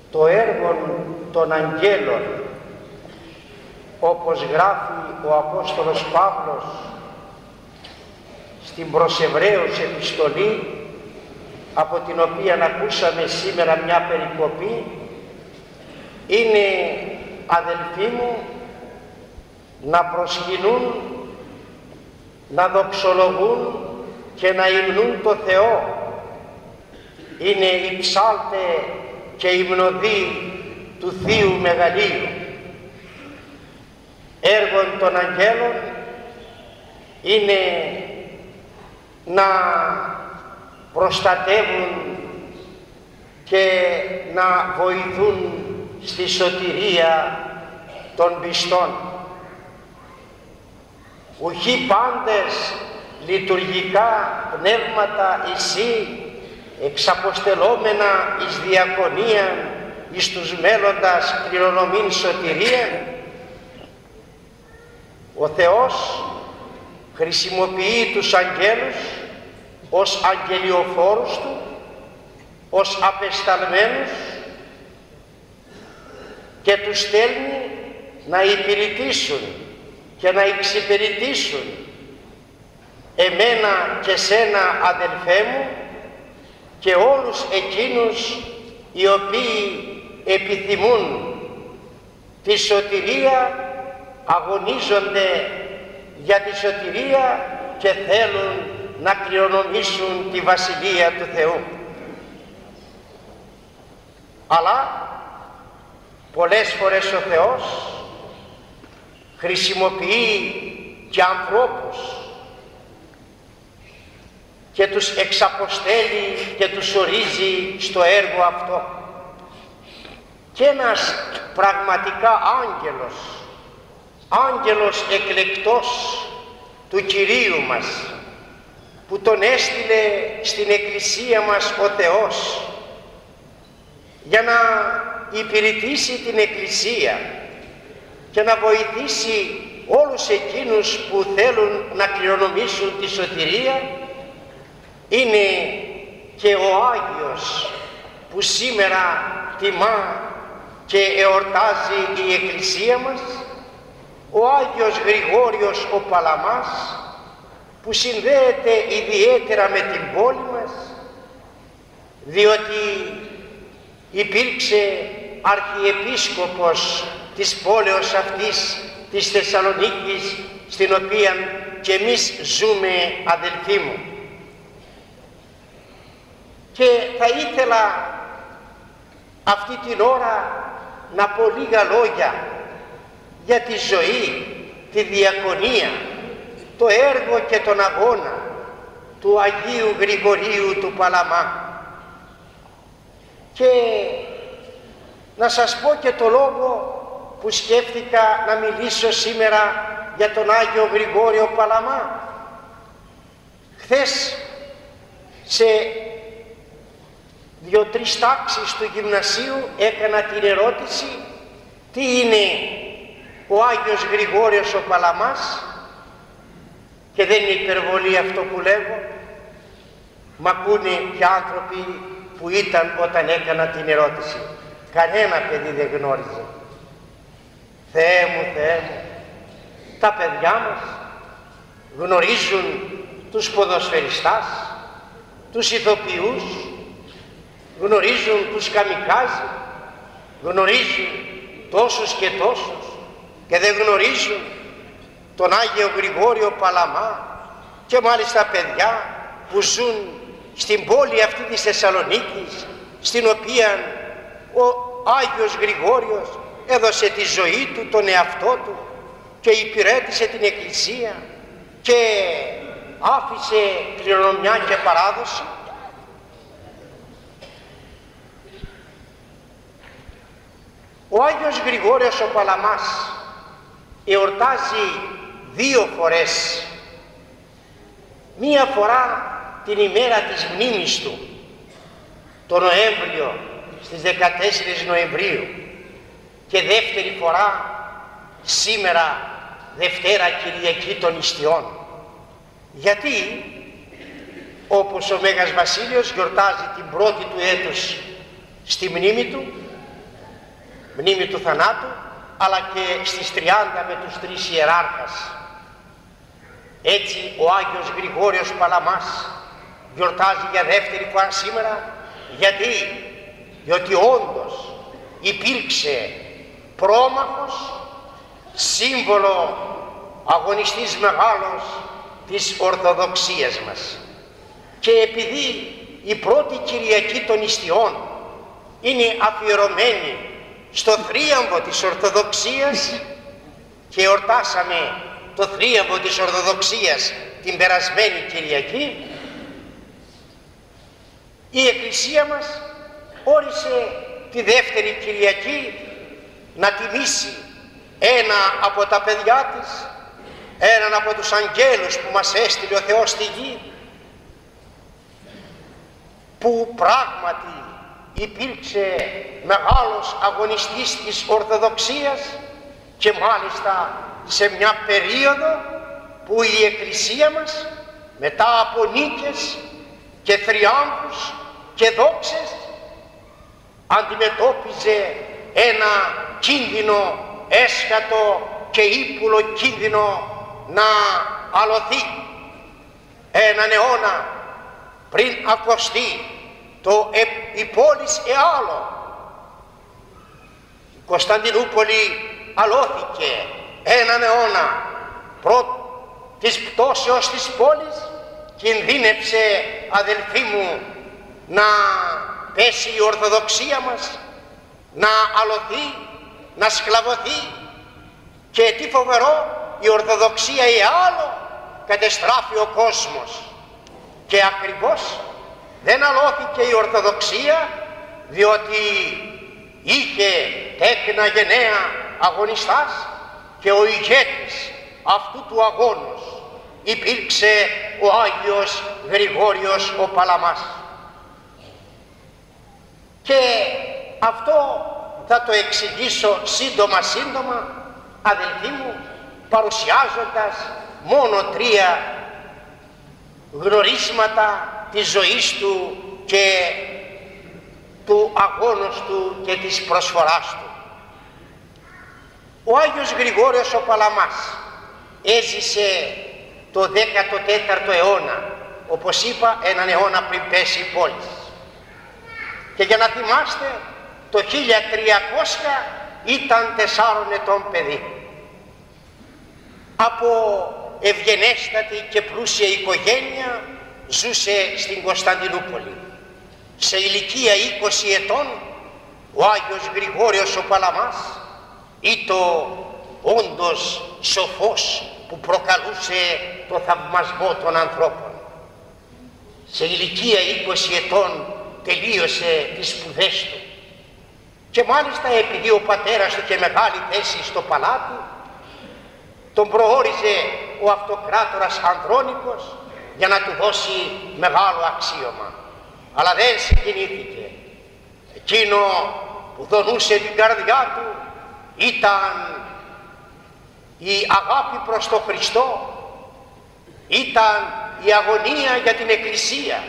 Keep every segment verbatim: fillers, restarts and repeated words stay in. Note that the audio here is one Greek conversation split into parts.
το έργο των αγγέλων, όπως γράφει ο Απόστολος Παύλος στην προς Εβραίους επιστολή, από την οποία ακούσαμε σήμερα μια περικοπή, είναι, αδελφοί μου, να προσκυνούν, να δοξολογούν και να υμνούν το Θεό. Είναι οι ψάλτε και υμνοδοί του Θείου Μεγαλείου. Έργον των αγγέλων είναι να προστατεύουν και να βοηθούν στη σωτηρία των πιστών. Ουχή πάντες λειτουργικά πνεύματα εσύ, εξαποστελόμενα εις διακονίαν εις τους μέλλοντας κληρονομήν σωτηρία. Ο Θεός χρησιμοποιεί τους αγγέλους ως αγγελιοφόρους Του, ως απεσταλμένους, και τους στέλνει να υπηρετήσουν και να εξυπηρετήσουν εμένα και σένα, αδελφέ μου, και όλους εκείνους οι οποίοι επιθυμούν τη σωτηρία, αγωνίζονται για τη σωτηρία και θέλουν να κληρονομήσουν τη Βασιλεία του Θεού. Αλλά πολλές φορές ο Θεός χρησιμοποιεί και ανθρώπους και τους εξαποστέλει και τους ορίζει στο έργο αυτό. Και ένας πραγματικά άγγελος, άγγελος εκλεκτός του Κυρίου μας, που τον έστειλε στην Εκκλησία μας ο Θεός για να υπηρετήσει την Εκκλησία και να βοηθήσει όλους εκείνους που θέλουν να κληρονομήσουν τη σωτηρία, είναι και ο Άγιος που σήμερα τιμά και εορτάζει η Εκκλησία μας, ο Άγιος Γρηγόριος ο Παλαμάς, που συνδέεται ιδιαίτερα με την πόλη μας, διότι υπήρξε αρχιεπίσκοπος της πόλεως αυτής της Θεσσαλονίκης, στην οποία και εμείς ζούμε, αδελφοί μου. Και θα ήθελα αυτή την ώρα να πω λίγα λόγια για τη ζωή, τη διακονία, το έργο και τον αγώνα του Αγίου Γρηγορίου του Παλαμά. Και να σας πω και το λόγο που σκέφτηκα να μιλήσω σήμερα για τον Άγιο Γρηγόριο Παλαμά. Χθες σε δύο-τρεις τάξεις του γυμνασίου έκανα την ερώτηση τι είναι ο Άγιος Γρηγόριος ο Παλαμάς, και δεν είναι υπερβολή αυτό που λέγω, μ' ακούνε και άνθρωποι που ήταν όταν έκανα την ερώτηση. Κανένα παιδί δεν γνώριζε. Θεέ μου, Θεέ μου, τα παιδιά μας γνωρίζουν τους ποδοσφαιριστάς, τους ηθοποιούς, γνωρίζουν τους καμικάζι, γνωρίζουν τόσους και τόσους, και δεν γνωρίζουν τον Άγιο Γρηγόριο Παλαμά, και μάλιστα παιδιά που ζουν στην πόλη αυτή της Θεσσαλονίκης, στην οποία ο Άγιος Γρηγόριος έδωσε τη ζωή του, τον εαυτό του, και υπηρέτησε την Εκκλησία και άφησε κληρονομιά και παράδοση. Ο Άγιος Γρηγόριος ο Παλαμάς εορτάζει δύο φορές. Μία φορά την ημέρα της μνήμης του, το Νοέμβριο, στις δεκατέσσερις Νοεμβρίου, και δεύτερη φορά σήμερα, Δευτέρα Κυριακή των Ιστιών. Γιατί, όπως ο Μέγας Βασίλειος γιορτάζει την πρώτη του έτους στη μνήμη του, μνήμη του θανάτου, αλλά και στις τριάντα με τους τρεις ιεράρχας. Έτσι ο Άγιος Γρηγόριος Παλαμάς γιορτάζει για δεύτερη φορά σήμερα. Γιατί? Διότι όντως υπήρξε πρόμαχος, σύμβολο, αγωνιστής μεγάλος της Ορθοδοξίας μας. Και επειδή η πρώτη Κυριακή των Ιστιών είναι αφιερωμένη στο θρίαμβο της Ορθοδοξίας και εορτάσαμε το θρίαμβο της Ορθοδοξίας την περασμένη Κυριακή, η Εκκλησία μας όρισε τη δεύτερη Κυριακή να τιμήσει ένα από τα παιδιά της, έναν από τους αγγέλους που μας έστειλε ο Θεός στη γη, που πράγματι υπήρξε μεγάλος αγωνιστής της Ορθοδοξίας και μάλιστα σε μια περίοδο που η Εκκλησία μας μετά από νίκες και θριάμβους και δόξες αντιμετώπιζε ένα κίνδυνο έσχατο και ύπουλο κίνδυνο να αλωθεί. Έναν αιώνα πριν ακοστεί το ε, η πόλης εάλλο, η Κωνσταντινούπολη αλώθηκε έναν αιώνα πρώτ της πτώσεως της πόλης. Κινδύνεψε, αδελφοί μου, να πέσει η Ορθοδοξία μας, να αλωθεί, να σκλαβωθεί. Και τι φοβερό, η Ορθοδοξία ή άλλο κατεστράφει ο κόσμος. Και ακριβώς δεν αλώθηκε η Ορθοδοξία, διότι είχε τέκνα γενναία αγωνιστάς και ο ηγέτης αυτού του αγώνος υπήρξε ο Άγιος Γρηγόριος ο Παλαμάς. Και αυτό θα το εξηγήσω σύντομα σύντομα, αδελφοί μου, παρουσιάζοντας μόνο τρία γνωρίσματα της ζωής του και του αγώνος του και της προσφοράς του. Ο Άγιος Γρηγόριος ο Παλαμάς έζησε το δέκατο τέταρτο αιώνα, όπως είπα, έναν αιώνα πριν πέσει η πόλη. Και για να θυμάστε, το χίλια τριακόσια ήταν τεσσάρων ετών παιδί. Από ευγενέστατη και πλούσια οικογένεια ζούσε στην Κωνσταντινούπολη. Σε ηλικία είκοσι ετών ο Άγιος Γρηγόριος ο Παλαμάς ήταν όντως σοφός που προκαλούσε το θαυμασμό των ανθρώπων. Σε ηλικία είκοσι ετών τελείωσε τις σπουδές του και μάλιστα επειδή ο πατέρας του είχε μεγάλη θέση στο παλάτι, τον προόριζε ο αυτοκράτορας Ανδρώνικος για να του δώσει μεγάλο αξίωμα. Αλλά δεν συγκινήθηκε. Εκείνο που δονούσε την καρδιά του ήταν η αγάπη προς τον Χριστό, ήταν η αγωνία για την Εκκλησία.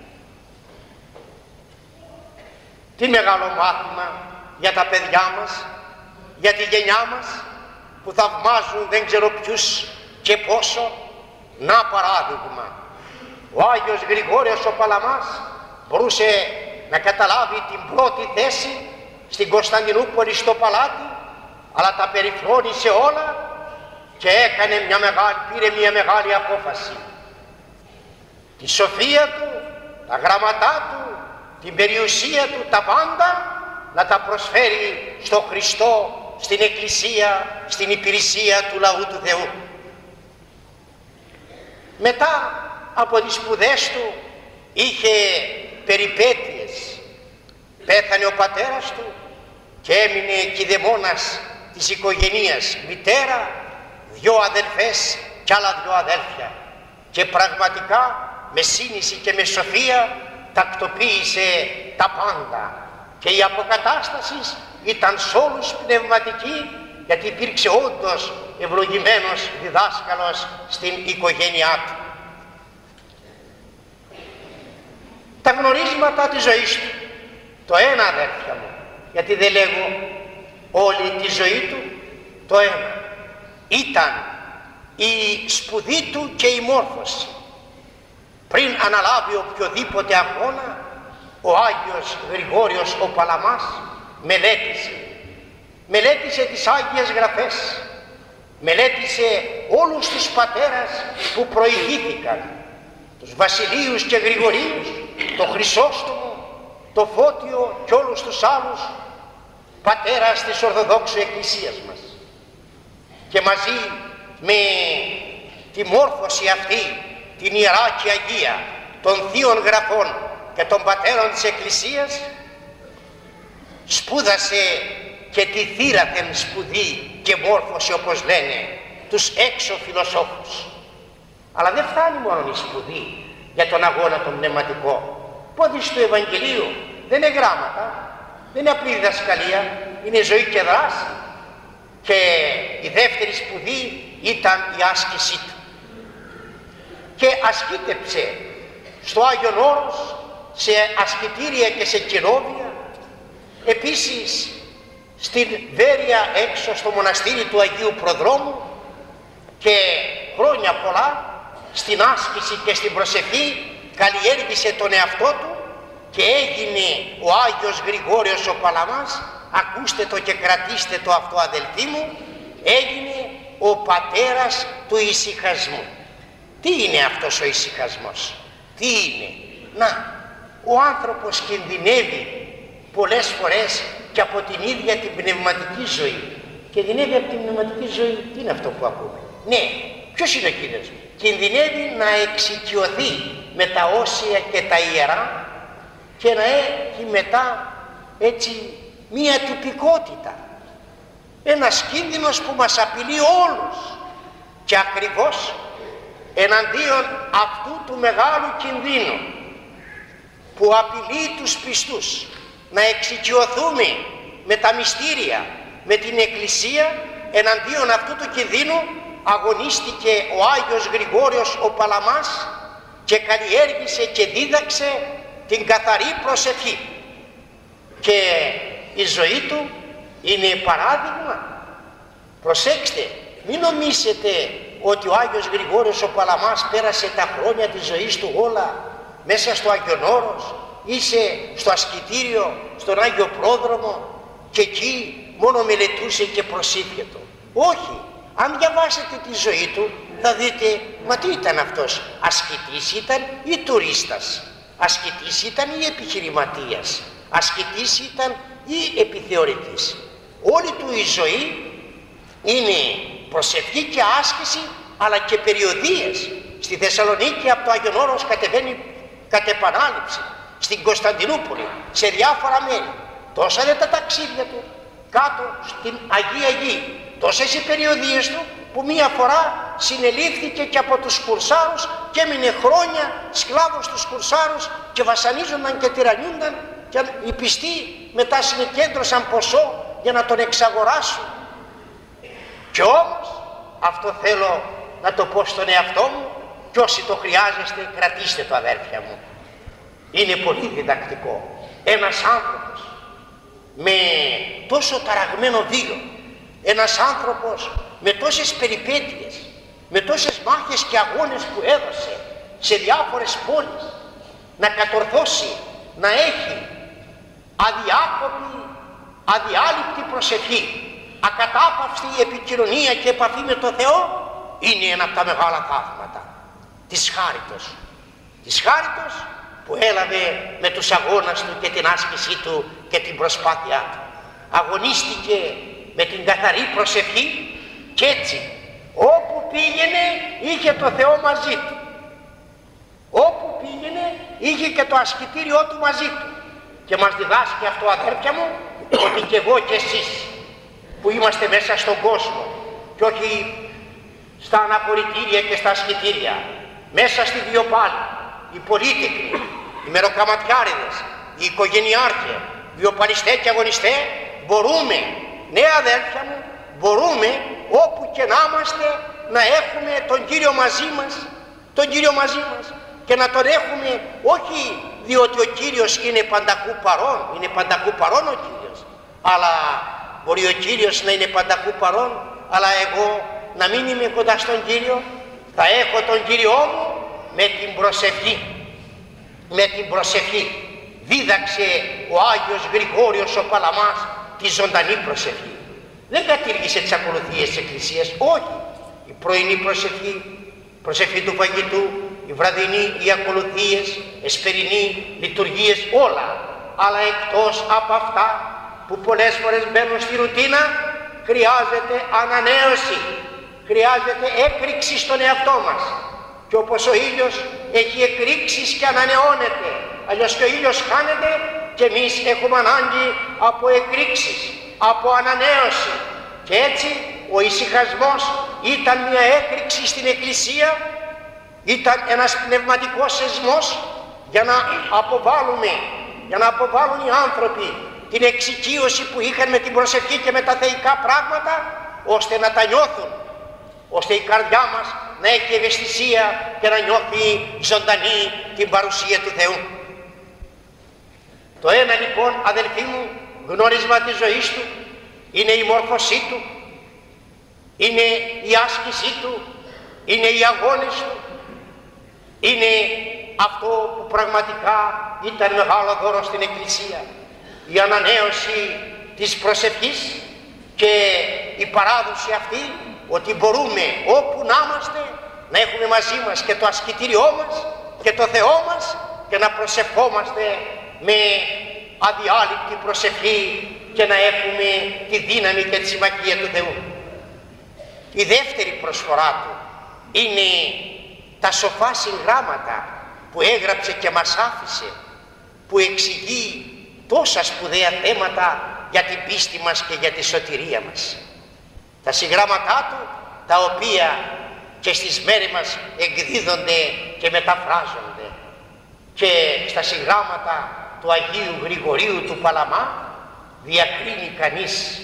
Τι μεγάλο μάθημα για τα παιδιά μας, για τη γενιά μας που θαυμάζουν δεν ξέρω ποιους και πόσο. Να παράδειγμα, ο Άγιος Γρηγόριος ο Παλαμάς μπορούσε να καταλάβει την πρώτη θέση στην Κωνσταντινούπολη στο παλάτι, αλλά τα περιφρόνησε όλα και έκανε μια μεγάλη, πήρε μια μεγάλη απόφαση. Τη σοφία του, τα γραμματά του, την περιουσία του, τα πάντα να τα προσφέρει στο Χριστό, στην Εκκλησία, στην υπηρεσία του λαού του Θεού. Μετά από τις σπουδές του είχε περιπέτειες. Πέθανε ο πατέρας του και έμεινε κηδεμόνας της οικογένειας, μητέρα, δυο αδελφές και άλλα δυο αδέλφια. Και πραγματικά με σύνηση και με σοφία τακτοποίησε τα πάντα. Και η αποκατάσταση ήταν σ' όλους πνευματική, γιατί υπήρξε όντως ευλογημένος διδάσκαλος στην οικογένειά του. Τα γνωρίσματα της ζωής του. Το ένα, αδέρφια μου, γιατί δεν λέγω όλη τη ζωή του? Το ένα ήταν η σπουδή του και η μόρφωση. Πριν αναλάβει οποιοδήποτε αγώνα, ο Άγιος Γρηγόριος ο Παλαμάς μελέτησε. Μελέτησε τις Άγιες Γραφές, μελέτησε όλους τους πατέρας που προηγήθηκαν, τους Βασιλείους και Γρηγορείους, το Χρυσόστομο, το Φώτιο και όλους τους άλλους πατέρας της Ορθοδόξου Εκκλησίας μας. Και μαζί με τη μόρφωση αυτή, την Ιερά και Αγία των Θείων Γραφών και των πατέρων της Εκκλησίας, σπούδασε και τη θύραθεν σπουδή και μόρφωση, όπως λένε, τους έξω φιλοσόφους. Αλλά δεν φτάνει μόνο η σπουδή για τον αγώνα τον πνευματικό. Πόδις του Ευαγγελίου δεν είναι γράμματα, δεν είναι απλή διδασκαλία, είναι ζωή και δράση. Και η δεύτερη σπουδή ήταν η άσκησή του. Και ασκήτεψε στο Άγιον Όρος, σε ασκητήρια και σε κοινόβια, επίσης στην Βέρεια έξω στο μοναστήρι του Αγίου Προδρόμου, και χρόνια πολλά στην άσκηση και στην προσευχή καλλιέργησε τον εαυτό του και έγινε ο Άγιος Γρηγόριος ο Παλαμάς. Ακούστε το και κρατήστε το αυτό, αδελφοί μου, έγινε ο πατέρας του ησυχασμού. Τι είναι αυτός ο ησυχασμός? Τι είναι? Να, ο άνθρωπος κινδυνεύει πολλές φορές και από την ίδια την πνευματική ζωή. Κινδυνεύει από την πνευματική ζωή. Τι είναι αυτό που ακούμε? Ναι, ποιος είναι ο κίνδυνος? Κινδυνεύει να εξοικειωθεί με τα όσια και τα ιερά και να έχει μετά έτσι μία τυπικότητα. Ένας κίνδυνος που μας απειλεί όλους, και ακριβώς εναντίον αυτού του μεγάλου κινδύνου που απειλεί τους πιστούς να εξοικειωθούμε με τα μυστήρια, με την Εκκλησία, εναντίον αυτού του κινδύνου αγωνίστηκε ο Άγιος Γρηγόριος ο Παλαμάς και καλλιέργησε και δίδαξε την καθαρή προσευχή. Και η ζωή του είναι παράδειγμα. Προσέξτε, μην νομίσετε ότι ο Άγιος Γρηγόριος ο Παλαμάς πέρασε τα χρόνια της ζωής του όλα μέσα στο Άγιον Όρος, είσαι στο ασκητήριο, στον Άγιο Πρόδρομο και εκεί μόνο μελετούσε και προσήφιετο. Όχι, αν διαβάσετε τη ζωή του θα δείτε, μα τι ήταν αυτός? Ασκητής ήταν ή τουρίστας? Ασκητής ήταν ή επιχειρηματίας? Ασκητής ήταν ή επιθεωρητής? Όλη του η ζωή είναι προσευχή και άσκηση, αλλά και περιοδίες. Στη Θεσσαλονίκη από το Άγιον Όρος κατεβαίνει κατ' επανάληψη, στην Κωνσταντινούπολη, σε διάφορα μέρη. Τόσα είναι τα ταξίδια του κάτω στην Αγία Γη, τόσες οι περιοδίες του, που μία φορά συνελήφθηκε και από τους Κουρσάρους και έμεινε χρόνια σκλάβος τους Κουρσάρους και βασανίζονταν και τυραννιούνταν, και οι πιστοί μετά συγκέντρωσαν ποσό για να τον εξαγοράσουν. Και όμως, αυτό θέλω να το πω στον εαυτό μου, και όσοι το χρειάζεστε κρατήστε το, αδέρφια μου. Είναι πολύ διδακτικό. Ένας άνθρωπος με τόσο ταραγμένο βίο, ένας άνθρωπος με τόσες περιπέτειες, με τόσες μάχες και αγώνες που έδωσε σε διάφορες πόλεις, να κατορθώσει να έχει αδιάκοπη, αδιάλειπτη προσευχή, ακατάπαυστη επικοινωνία και επαφή με τον Θεό, είναι ένα από τα μεγάλα θαύματα της χάριτος. Της χάριτος που έλαβε με τους αγώνας του και την άσκησή του και την προσπάθειά του. Αγωνίστηκε με την καθαρή προσευχή και έτσι όπου πήγαινε είχε το Θεό μαζί του. Όπου πήγαινε είχε και το ασκητήριό του μαζί του. Και μας διδάσκει αυτό, αδέρφια μου, ότι και εγώ και εσείς που είμαστε μέσα στον κόσμο και όχι στα αναπορητήρια και στα ασκητήρια, μέσα στη Βιοπάλη, οι πολίτικοι, οι μεροκαματιάριδες, οι οικογενειάρχοι, βιοπαλιστέ και αγωνιστέ, μπορούμε, ναι αδέρφια μου, μπορούμε όπου και να είμαστε να έχουμε τον Κύριο μαζί μας, τον Κύριο μαζί μας, και να τον έχουμε όχι διότι ο Κύριος είναι πανταχού παρόν, είναι πανταχού παρόν ο Κύριος, αλλά μπορεί ο Κύριος να είναι πανταχού παρόν, αλλά εγώ να μην είμαι κοντά στον Κύριο. Θα έχω τον Κύριό μου με την προσευχή. Με την προσευχή. Δίδαξε ο Άγιος Γρηγόριος ο Παλαμάς τη ζωντανή προσευχή. Δεν κατήργησε τις ακολουθίες της Εκκλησίας, όχι. Η πρωινή προσευχή, προσευχή του φαγητού, η βραδινή, οι ακολουθίες, εσπερινή, λειτουργίες, όλα. Αλλά εκτός από αυτά που πολλές φορές μπαίνουν στη ρουτίνα, χρειάζεται ανανέωση, χρειάζεται έκρηξη στον εαυτό μας. Και όπως ο ήλιος έχει εκρήξεις και ανανεώνεται, αλλιώς και ο ήλιος χάνεται, και εμείς έχουμε ανάγκη από εκρήξεις, από ανανέωση. Και έτσι ο ησυχασμός ήταν μια έκρηξη στην Εκκλησία, ήταν ένας πνευματικός σεισμός για να αποβάλουμε, για να αποβάλουν οι άνθρωποι την εξοικείωση που είχαν με την προσευχή και με τα θεϊκά πράγματα, ώστε να τα νιώθουν, ώστε η καρδιά μας να έχει ευαισθησία και να νιώθει ζωντανή την παρουσία του Θεού. Το ένα λοιπόν, αδελφοί μου, γνώρισμα της ζωής του είναι η μόρφωσή του, είναι η άσκησή του, είναι οι αγώνες του, είναι αυτό που πραγματικά ήταν μεγάλο δώρο στην Εκκλησία, η ανανέωση της προσευχής και η παράδοση αυτή ότι μπορούμε όπου να είμαστε να έχουμε μαζί μας και το ασκητήριό μας και το Θεό μας και να προσευχόμαστε με αδιάλειπτη προσευχή και να έχουμε τη δύναμη και τη συμμαχία του Θεού. Η δεύτερη προσφορά του είναι τα σοφά συγγράμματα που έγραψε και μας άφησε, που εξηγεί τόσα σπουδαία θέματα για την πίστη μας και για τη σωτηρία μας. Τα συγγράμματά του, τα οποία και στις μέρες μας εκδίδονται και μεταφράζονται, και στα συγγράμματα του Αγίου Γρηγορίου του Παλαμά διακρίνει κανείς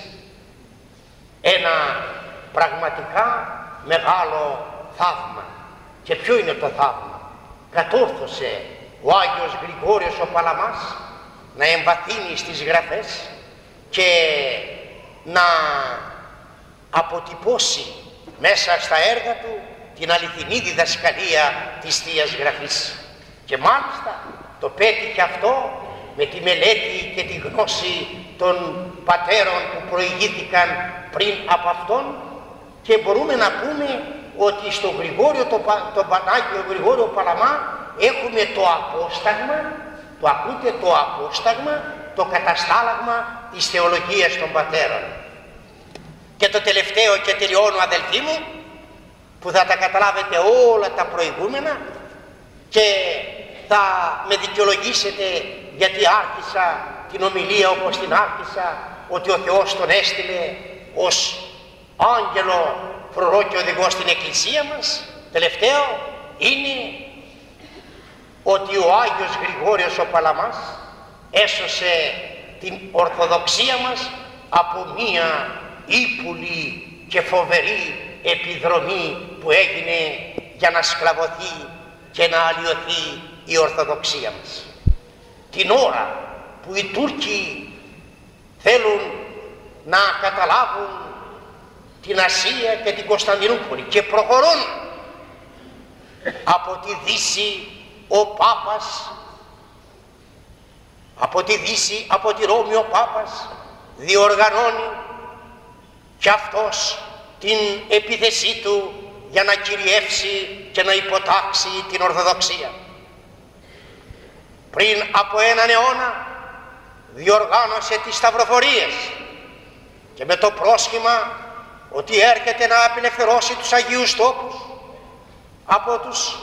ένα πραγματικά μεγάλο θαύμα. Και ποιο είναι το θαύμα? Κατόρθωσε ο Άγιος Γρηγόριος ο Παλαμάς να εμβαθύνει στις γραφές και να αποτυπώσει μέσα στα έργα του την αληθινή διδασκαλία της Θείας Γραφής. Και μάλιστα το πέτυχε αυτό με τη μελέτη και τη γνώση των πατέρων που προηγήθηκαν πριν από αυτόν, και μπορούμε να πούμε ότι στο Γρηγόριο, το, το Πανάγιο Γρηγόριο Παλαμά έχουμε το απόσταγμα, το ακούτε, το απόσταγμα, το καταστάλαγμα της θεολογίας των πατέρων. Και το τελευταίο και τελειώνω, αδελφοί μου, που θα τα καταλάβετε όλα τα προηγούμενα και θα με δικαιολογήσετε γιατί άρχισα την ομιλία όπως την άρχισα, ότι ο Θεός τον έστειλε ως άγγελο φρουρό και οδηγό στην Εκκλησία μας. Τελευταίο είναι ότι ο Άγιος Γρηγόριος ο Παλαμάς έσωσε την Ορθοδοξία μας από μία ύπουλη και φοβερή επιδρομή που έγινε για να σκλαβωθεί και να αλλοιωθεί η Ορθοδοξία μας. Την ώρα που οι Τούρκοι θέλουν να καταλάβουν την Ασία και την Κωνσταντινούπολη και προχωρούν από τη Δύση, ο Πάπας, από τη Δύση, από τη Ρώμη ο Πάπας διοργανώνει και αυτός την επίθεσή του για να κυριεύσει και να υποτάξει την Ορθοδοξία. Πριν από έναν αιώνα διοργάνωσε τις σταυροφορίες και με το πρόσχημα ότι έρχεται να απελευθερώσει τους Αγίους Τόπους από τους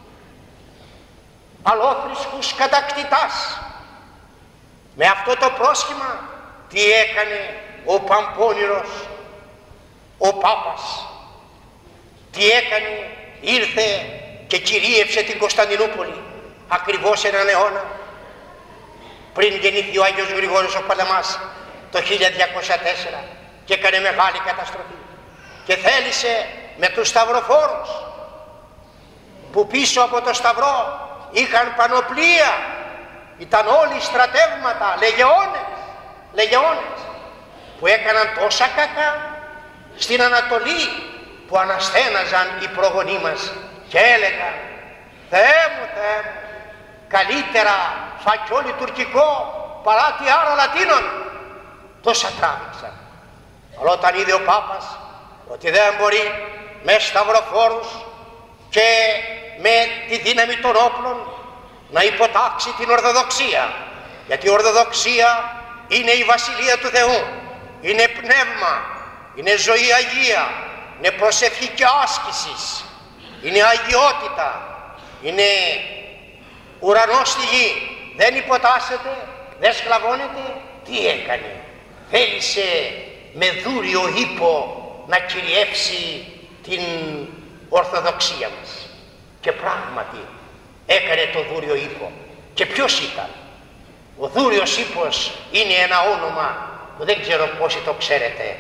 αλόθρησκους κατακτητάς. Με αυτό το πρόσχημα τι έκανε ο Παμπώνηρος, ο Πάπας? Τι έκανε? Ήρθε και κυρίευσε την Κωνσταντινούπολη ακριβώς έναν αιώνα πριν γεννηθεί ο Άγιος Γρηγόριος ο Παλαμάς το χίλια διακόσια τέσσερα και έκανε μεγάλη καταστροφή και θέλησε με τους σταυροφόρους που πίσω από το σταυρό είχαν πανοπλία, ήταν όλοι στρατεύματα, λεγεώνες, λεγεώνες, που έκαναν τόσα κακά στην Ανατολή, που αναστέναζαν οι προγονείς μας και έλεγαν «Θεέ μου, Θεέ μου, καλύτερα φακιόλι τουρκικό παρά τι άλλο Λατίνων». Τόσα τράβηξαν. Αλλά όταν είδε ο Πάπας ότι δεν μπορεί με σταυροφόρους και με τη δύναμη των όπλων να υποτάξει την Ορθοδοξία, γιατί η Ορθοδοξία είναι η Βασιλεία του Θεού, είναι πνεύμα, είναι ζωή Αγία, είναι προσευχή και άσκησης, είναι αγιότητα, είναι ουρανός στη γη, δεν υποτάσσεται, δεν σκλαβώνεται. Τι έκανε? Θέλησε με δούριο ύπο να κυριεύσει την Ορθοδοξία μας, και πράγματι έκανε το δούριο ύπο. Και ποιος ήταν? Ο δούριος ύπος είναι ένα όνομα που δεν ξέρω πόσοι το ξέρετε.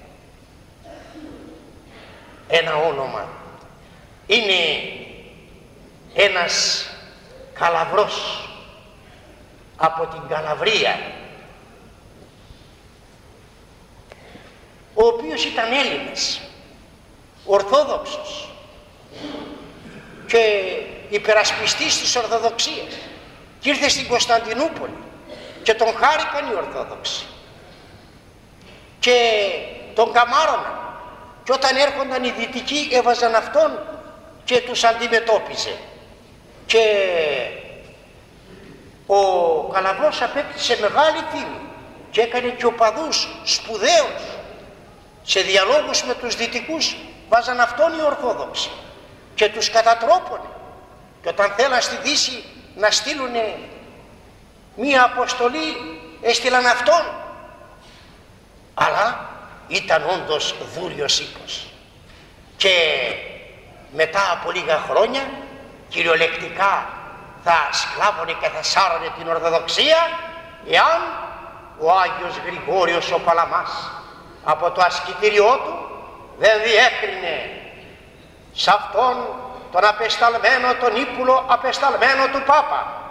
Ένα όνομα. Είναι ένας Καλαβρός από την Καλαβρία, ο οποίος ήταν Έλληνας, Ορθόδοξος και υπερασπιστής της Ορθοδοξίας, και ήρθε στην Κωνσταντινούπολη και τον χάρηκαν οι Ορθόδοξοι και τον καμάρωναν, και όταν έρχονταν οι Δυτικοί έβαζαν αυτόν και τους αντιμετώπιζε, και ο Καλαβρός απέκτησε μεγάλη φήμη και έκανε και οπαδούς σπουδαίους. Σε διαλόγους με τους Δυτικούς βάζαν αυτόν οι Ορθόδοξοι και τους κατατρόπωνε, και όταν θέλαν στη Δύση να στείλουν μία αποστολή έστειλαν αυτόν. Αλλά ήταν όντως δούριος ύπος, και μετά από λίγα χρόνια κυριολεκτικά θα σκλάβωνε και θα σάρωνε την Ορθοδοξία, εάν ο Άγιος Γρηγόριος ο Παλαμάς από το ασκητήριό του δεν διέκρινε σε αυτόν τον απεσταλμένο, τον ύπουλο απεσταλμένο του Πάπα,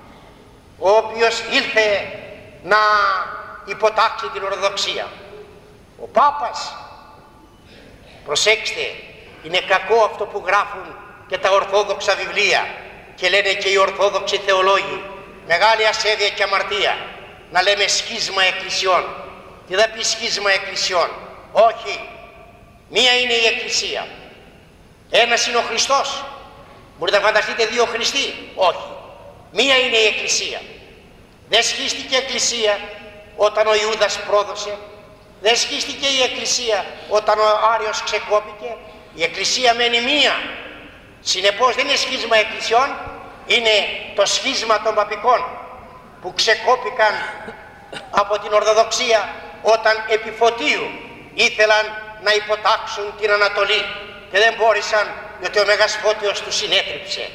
ο οποίος ήλθε να υποτάξει την Ορθοδοξία. Ο Πάπας, προσέξτε, είναι κακό αυτό που γράφουν και τα ορθόδοξα βιβλία και λένε και οι ορθόδοξοι θεολόγοι, μεγάλη ασέβεια και αμαρτία, να λέμε σχίσμα εκκλησιών. Τι θα πει σχίσμα εκκλησιών? Όχι, μία είναι η Εκκλησία, ένας είναι ο Χριστός. Μπορείτε να φανταστείτε δύο Χριστοί? Όχι, μία είναι η Εκκλησία. Δεν σχίστηκε η Εκκλησία όταν ο Ιούδας πρόδωσε, δεν σχίστηκε η Εκκλησία όταν ο Άριος ξεκόπηκε. Η Εκκλησία μένει μία. Συνεπώς δεν είναι σχίσμα εκκλησιών, είναι το σχίσμα των παπικών που ξεκόπηκαν από την Ορθοδοξία όταν επί Φωτίου ήθελαν να υποτάξουν την Ανατολή και δεν μπόρεσαν, γιατί ο Μέγας Φώτιος τους συνέτριψε.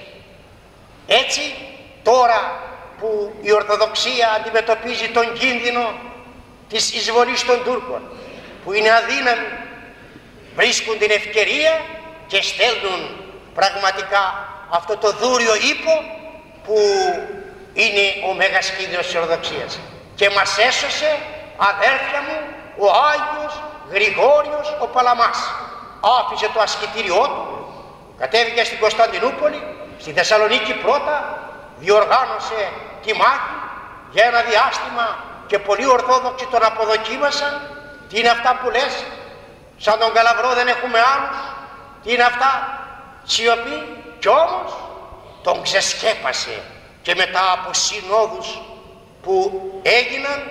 Έτσι τώρα που η Ορθοδοξία αντιμετωπίζει τον κίνδυνο της εισβολής των Τούρκων, που είναι αδύναμοι, βρίσκουν την ευκαιρία και στέλνουν πραγματικά αυτό το δούριο ύπο που είναι ο Μέγας Κίνδυνος της Ορθοδοξίας. Και μας έσωσε, αδέρφια μου, ο Άγιος Γρηγόριος ο Παλαμάς. Άφησε το ασκητήριό του, κατέβηκε στην Κωνσταντινούπολη, στη Θεσσαλονίκη πρώτα, διοργάνωσε τη μάχη για ένα διάστημα και πολλοί Ορθόδοξοι τον αποδοκίμασαν. Τι είναι αυτά που λες, σαν τον Καλαβρό δεν έχουμε άλλους? Τι είναι αυτά? Σιωπή. Κι όμως τον ξεσκέπασε, και μετά από συνόδους που έγιναν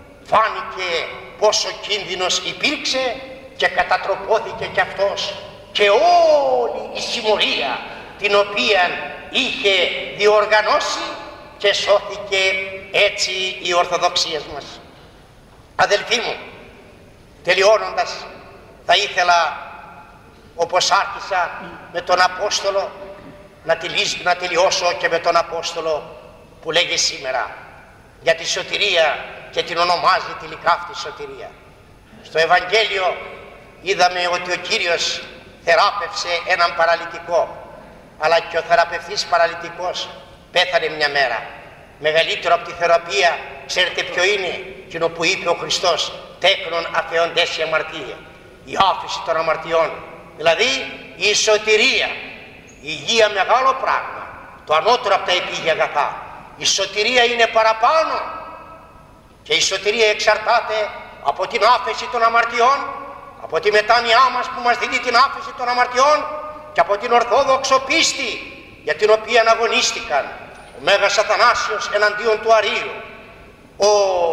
φάνηκε πόσο κίνδυνος υπήρξε και κατατροπώθηκε κι αυτός και όλη η συμμορία την οποία είχε διοργανώσει, και σώθηκε έτσι η Ορθοδοξία μας. Αδελφοί μου, τελειώνοντας, θα ήθελα, όπως άρχισα με τον Απόστολο, να, τελει... να τελειώσω και με τον Απόστολο που λέγει σήμερα για τη σωτηρία και την ονομάζει τελικά αυτή σωτηρία. Στο Ευαγγέλιο είδαμε ότι ο Κύριος θεράπευσε έναν παραλυτικό, αλλά και ο θεραπευτής παραλυτικός πέθανε μια μέρα. Μεγαλύτερο από τη θεραπεία, ξέρετε ποιο είναι? Εκείνο που είπε ο Χριστός, τέκνον αφαιοντές η αμαρτία, η άφεση των αμαρτιών, δηλαδή η σωτηρία. Η υγεία μεγάλο πράγμα, το ανώτερο από τα επίγεια αγαθά. Η σωτηρία είναι παραπάνω και η σωτηρία εξαρτάται από την άφεση των αμαρτιών, από τη μετάνοιά μας που μας δίνει την άφεση των αμαρτιών και από την ορθόδοξο πίστη για την οποία αγωνίστηκαν ο Μέγας Αθανάσιος εναντίον του Αρείου, ο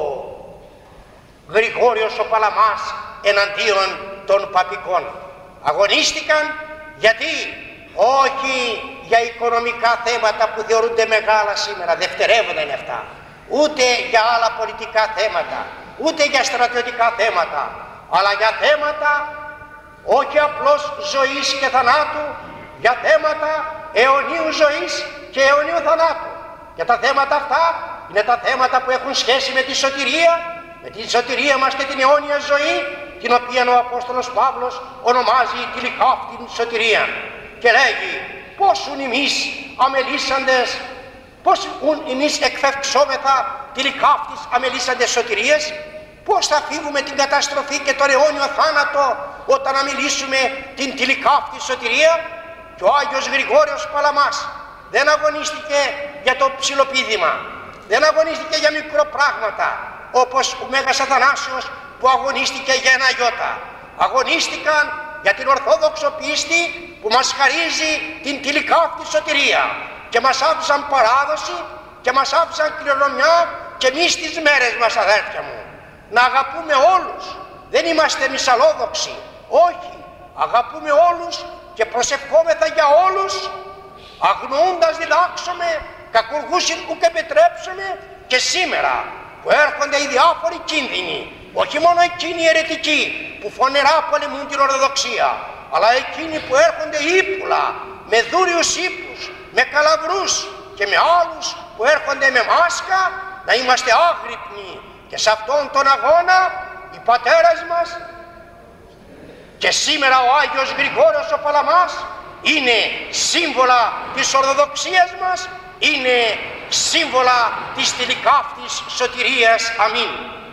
Γρηγόριος ο Παλαμάς εναντίον των παπικών. Αγωνίστηκαν γιατί? Όχι για οικονομικά θέματα που θεωρούνται μεγάλα σήμερα, δευτερεύοντα είναι αυτά, ούτε για άλλα πολιτικά θέματα, ούτε για στρατιωτικά θέματα, αλλά για θέματα όχι απλώς ζωής και θανάτου, για θέματα αιωνίου ζωής και αιωνίου θανάτου. Και τα θέματα αυτά είναι τα θέματα που έχουν σχέση με τη σωτηρία, με τη σωτηρία μας και την αιώνια ζωή, την οποία ο Απόστολος Παύλος ονομάζει τυλικαύτην σωτηρία. Και λέγει, πόσουν εμείς αμελήσαντες, πόσουν εμείς εκφευξόμεθα τυλικαύτης αμελήσαντες σωτηρίες, πώς θα φύγουμε την καταστροφή και τον αιώνιο θάνατο όταν αμιλήσουμε την τυλικαύτη σωτηρία? Και ο Άγιος Γρηγόριος Παλαμάς δεν αγωνίστηκε για το ψιλοπίδημα, δεν αγωνίστηκε για μικροπράγματα όπως ο Μέγας Αθανάσιος που αγωνίστηκε για ένα γιώτα. Αγωνίστηκαν για την ορθόδοξο πίστη που μας χαρίζει την τυλικαύτη σωτηρία και μας άφησαν παράδοση και μας άφησαν κληρονομιά και εμείς τις μέρες μας, αδέρφια μου, να αγαπούμε όλους. Δεν είμαστε μυσαλλόδοξοι, όχι, αγαπούμε όλους και προσευχόμεθα για όλους, αγνοούντας διδάξουμε, κακουργούσιν ουκ επιτρέψουμε. Και σήμερα που έρχονται οι διάφοροι κίνδυνοι, όχι μόνο εκείνοι οι αιρετικοί που φωνερά πολεμούν την Ορθοδοξία, αλλά εκείνοι που έρχονται ύπουλα, με δούριους ύπους, με καλαβρούς και με άλλους που έρχονται με μάσκα, να είμαστε άγρυπνοι. Και σε αυτόν τον αγώνα οι πατέρες μας και σήμερα ο Άγιος Γρηγόριος ο Παλαμάς είναι σύμβολα της Ορθοδοξίας μας, είναι σύμβολα της τυλικαύτης σωτηρίας. Αμήν.